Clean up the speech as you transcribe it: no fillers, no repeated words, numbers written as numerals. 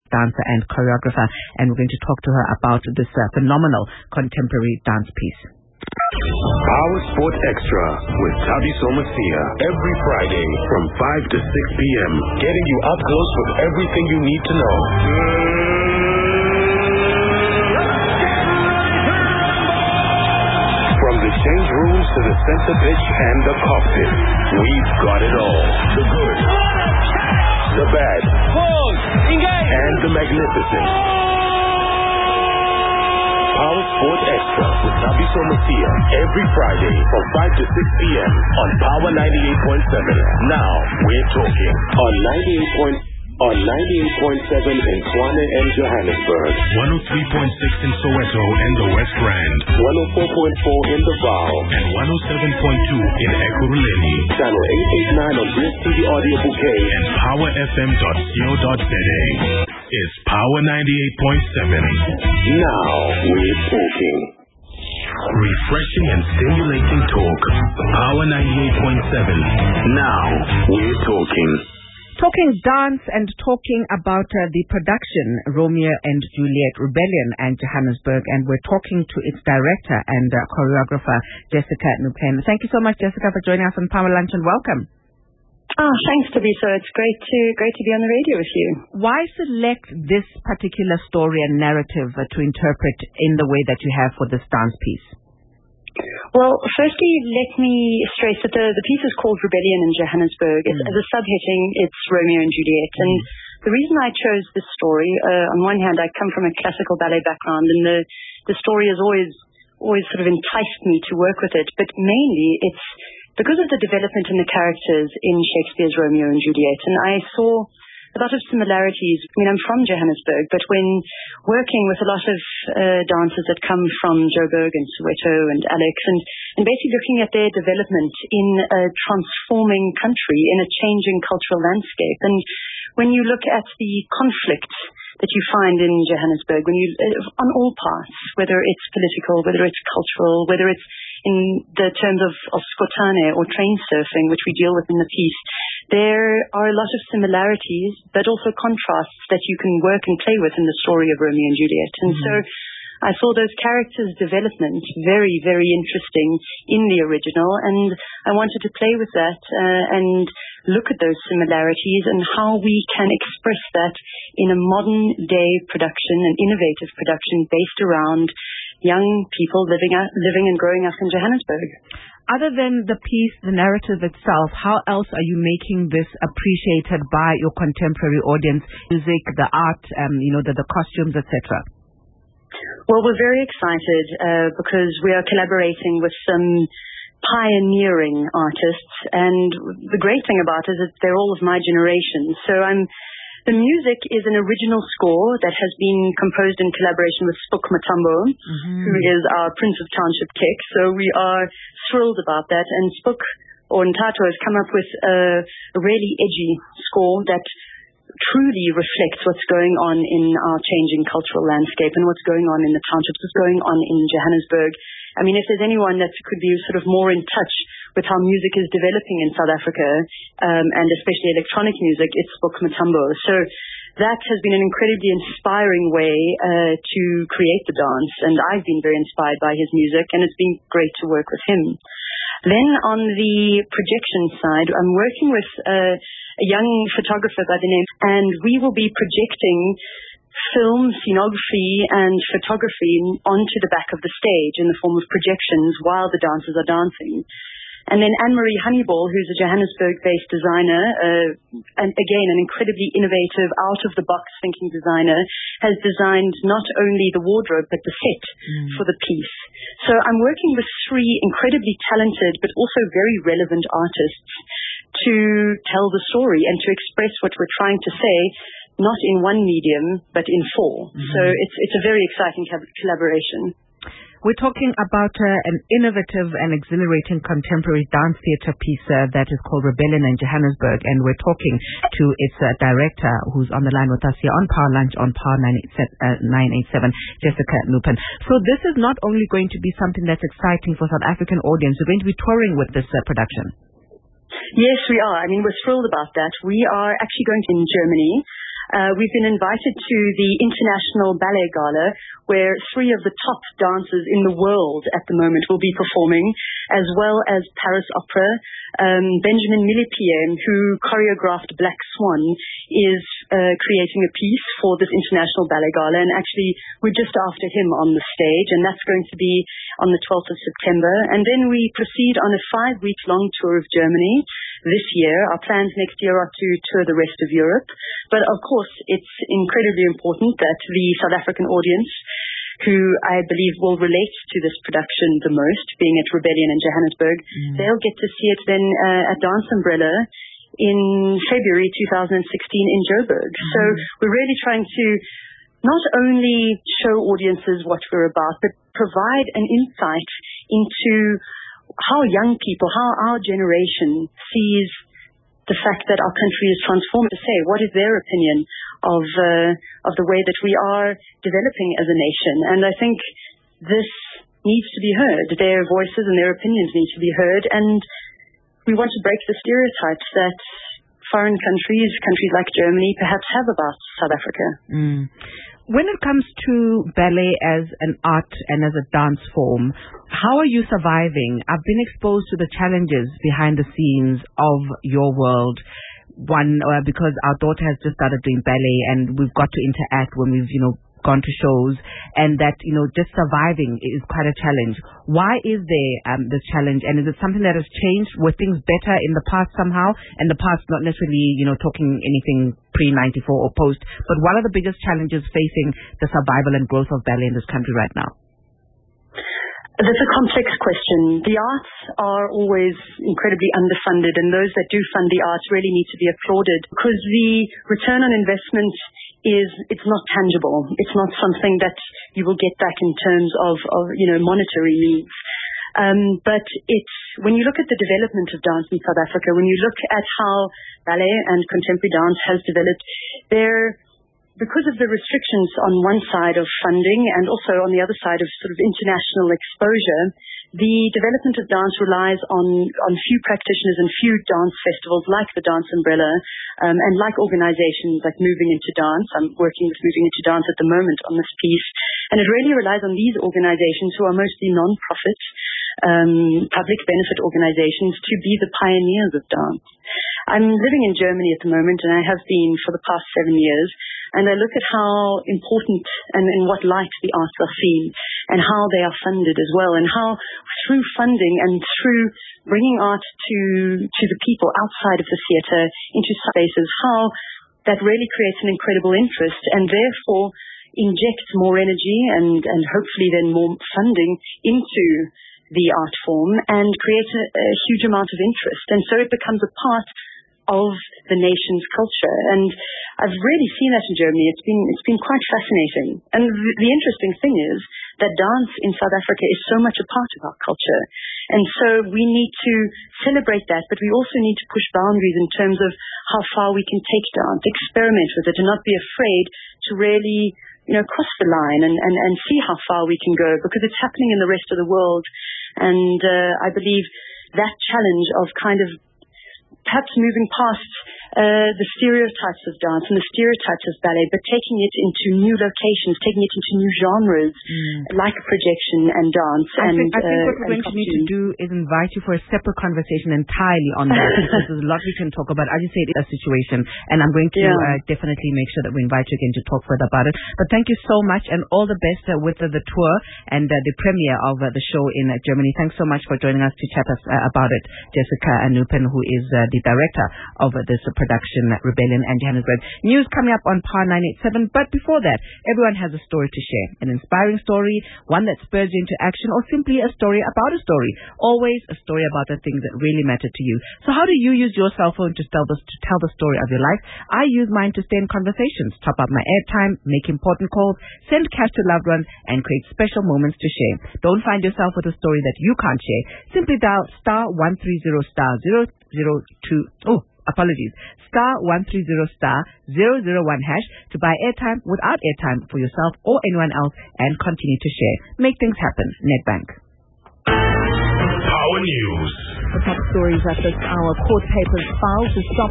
dancer and choreographer, and we're going to talk to her about this phenomenal contemporary dance piece. Power Sport Extra with Thabiso Mosia every Friday from 5 to 6 p.m. Getting you up close with everything you need to know. From the change rooms to the center pitch and the cockpit, we've got it all. The good, the bad, and the magnificent. Power Sport Extra with Thabiso Mosia every Friday from 5 to 6 p.m. on Power 98.7. Now we're talking on 98.7 in Tshwane and Johannesburg, 103.6 in Soweto and the West Rand, 104.4 in Davao, and 107.2 in Ekurhuleni, channel 889 on DSTV Audio Bouquet, and powerfm.co.za. It's Power 98.7. Now we're talking. Refreshing and stimulating talk. Power 98.7. Now we're talking. Talking dance and talking about the production, Romeo and Juliet, Rebellion and Johannesburg, and we're talking to its director and choreographer, Jessica Nupen. Thank you so much, Jessica, for joining us on Power Lunch, and welcome. Thanks, Thabiso. It's great to be on the radio with you. Why select this particular story and narrative to interpret in the way that you have for this dance piece? Well, firstly, let me stress that the piece is called Rebellion in Johannesburg. As a subheading, it's Romeo and Juliet. And the reason I chose this story, on one hand, I come from a classical ballet background, and the story has always sort of enticed me to work with it. But mainly, it's because of the development in the characters in Shakespeare's Romeo and Juliet. And I saw a lot of similarities. I mean, I'm from Johannesburg, but when working with a lot of dancers that come from Joburg and Soweto and Alex, and basically looking at their development in a transforming country, in a changing cultural landscape. And when you look at the conflicts that you find in Johannesburg, on all parts, whether it's political, whether it's cultural, whether it's in the terms of skotane or train surfing, which we deal with in the piece, there are a lot of similarities, but also contrasts that you can work and play with in the story of Romeo and Juliet. And so I saw those characters' development very, very interesting in the original, and I wanted to play with that and look at those similarities and how we can express that in a modern-day production, an innovative production based around young people living and growing up in Johannesburg. Other than the piece, the narrative itself, how else are you making this appreciated by your contemporary audience? Music, the art, the costumes, etc. Well, we're very excited because we are collaborating with some pioneering artists, and the great thing about it is that they're all of my generation. So the music is an original score that has been composed in collaboration with Spook Matambo, who is our Prince of Township Tech. So we are thrilled about that. And Spook, or Ntato, has come up with a really edgy score that truly reflects what's going on in our changing cultural landscape and what's going on in the townships, what's going on in Johannesburg. I mean, if there's anyone that could be sort of more in touch with how music is developing in South Africa, and especially electronic music, it's Spook Matambo. So that has been an incredibly inspiring way to create the dance, and I've been very inspired by his music, and it's been great to work with him. Then on the projection side, I'm working with a young photographer by the name, and we will be projecting film, scenography, and photography onto the back of the stage in the form of projections while the dancers are dancing. And then Anne-Marie Honeyball, who's a Johannesburg-based designer, and again, an incredibly innovative, out-of-the-box thinking designer, has designed not only the wardrobe, but the set for the piece. So I'm working with three incredibly talented, but also very relevant artists to tell the story and to express what we're trying to say, not in one medium, but in four. So it's a very exciting collaboration. We're talking about an innovative and exhilarating contemporary dance theatre piece that is called Rebellion in Johannesburg, and we're talking to its director, who's on the line with us here on Power Lunch on Power 987, Jessica Nupen. So this is not only going to be something that's exciting for South African audience, we're going to be touring with this production. Yes, we are. I mean, we're thrilled about that. We are actually going to in Germany. we've been invited to the International Ballet Gala, where 3 of the top dancers in the world at the moment will be performing, as well as Paris Opera. Benjamin Millepied, who choreographed Black Swan, is creating a piece for this International Ballet Gala, and actually we're just after him on the stage, and that's going to be on the 12th of September. And then we proceed on a 5-week-long tour of Germany this year. Our plans next year are to tour the rest of Europe. But of course, it's incredibly important that the South African audience, who I believe will relate to this production the most, being at Rebellion in Johannesburg, they'll get to see it then at Dance Umbrella in February 2016 in Joburg. So we're really trying to not only show audiences what we're about, but provide an insight into how young people, how our generation sees the fact that our country is transformed. To say, what is their opinion of the way that we are developing as a nation? And I think this needs to be heard. Their voices and their opinions need to be heard. And we want to break the stereotypes that foreign countries like Germany, perhaps have about South Africa. When it comes to ballet as an art and as a dance form, how are you surviving? I've been exposed to the challenges behind the scenes of your world. One, because our daughter has just started doing ballet, and we've got to interact when we've, gone to shows, and that, just surviving is quite a challenge. Why is there this challenge, and is it something that has changed? Were things better in the past somehow? And the past, not necessarily, talking anything pre-94 or post, but what are the biggest challenges facing the survival and growth of ballet in this country right now? That's a complex question. The arts are always incredibly underfunded, and those that do fund the arts really need to be applauded, because the return on investment it's not tangible. It's not something that you will get back in terms of monetary needs. But it's, when you look at the development of dance in South Africa, when you look at how ballet and contemporary dance has developed, because of the restrictions on one side of funding and also on the other side of sort of international exposure, the development of dance relies on few practitioners and few dance festivals like the Dance Umbrella, and like organizations like Moving Into Dance. I'm working with Moving Into Dance at the moment on this piece. And it really relies on these organizations, who are mostly non-profit, public benefit organizations, to be the pioneers of dance. I'm living in Germany at the moment, and I have been for the past 7 years. And I look at how important and in what light the arts are seen, and how they are funded as well, and how through funding and through bringing art to the people outside of the theatre, into spaces, how that really creates an incredible interest, and therefore injects more energy and hopefully then more funding into the art form, and creates a huge amount of interest. And so it becomes a part of the nation's culture. And I've really seen that in Germany. It's been quite fascinating. And the interesting thing is that dance in South Africa is so much a part of our culture. And so we need to celebrate that, but we also need to push boundaries in terms of how far we can take dance, experiment with it, and not be afraid to really, cross the line and see how far we can go, because it's happening in the rest of the world. And I believe that challenge of kind of perhaps moving past the stereotypes of dance and the stereotypes of ballet, but taking it into new locations, taking it into new genres, like projection and dance. I think what we're going to need to do is invite you for a separate conversation entirely on that, because there's a lot we can talk about. As you say, it's a situation, and I'm going to definitely make sure that we invite you again to talk further about it. But thank you so much, and all the best with the tour and the premiere of the show in Germany. Thanks so much for joining us to chat us about it, Jessica Anupen, who is the director of this production, Rebellion and Johannesburg. News coming up on Power 987, but before that, everyone has a story to share. An inspiring story, one that spurs you into action, or simply a story about a story. Always a story about the things that really matter to you. So how do you use your cell phone to tell the story of your life? I use mine to stay in conversations, top up my airtime, make important calls, send cash to loved ones, and create special moments to share. Don't find yourself with a story that you can't share. Simply dial *130*002. *130*001# to buy airtime without airtime for yourself or anyone else, and continue to share. Make things happen. Nedbank. Power News. The top stories at this hour: court papers filed to stop